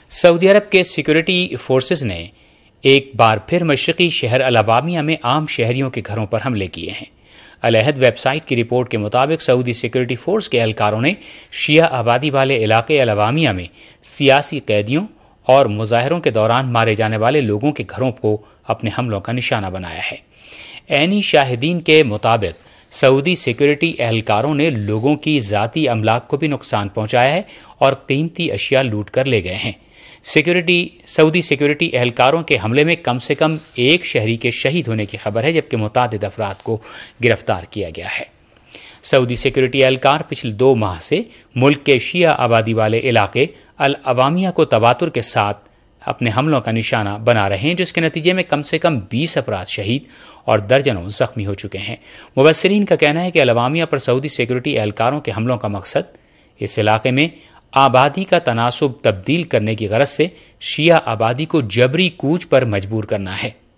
سعودی عرب کے security forces نے ایک بار پھر مشرقی شہر العوامیہ میں عام شہریوں کے گھروں پر حملے کیے ہیں۔ العہد ویب سائٹ کی رپورٹ کے مطابق سعودی سیکورٹی فورس کے اہلکاروں نے شیعہ آبادی والے علاقے العوامیہ میں سیاسی قیدیوں اور مظاہروں کے دوران مارے جانے والے لوگوں کے گھروں کو اپنے حملوں کا نشانہ بنایا ہے۔ عینی شاہدین کے مطابق سعودی سیکورٹی اہلکاروں نے لوگوں کی ذاتی املاک کو بھی نقصان پہنچایا ہے اور قیمتی اشیاء لوٹ کر لے گئے ہیں۔ سعودی سیکورٹی اہلکاروں کے حملے میں کم سے کم ایک شہری کے شہید ہونے کی خبر ہے، جبکہ متعدد افراد کو گرفتار کیا گیا ہے۔ سعودی سیکورٹی اہلکار پچھلے 2 ماہ سے ملک کے شیعہ آبادی والے علاقے العوامیہ کو تواتر کے ساتھ اپنے حملوں کا نشانہ بنا رہے ہیں، جس کے نتیجے میں کم سے کم 20 افراد شہید اور درجنوں زخمی ہو چکے ہیں۔ مبصرین کا کہنا ہے کہ العوامیہ پر سعودی سیکورٹی اہلکاروں کے حملوں کا مقصد اس علاقے میں آبادی کا تناسب تبدیل کرنے کی غرض سے شیعہ آبادی کو جبری کوچ پر مجبور کرنا ہے۔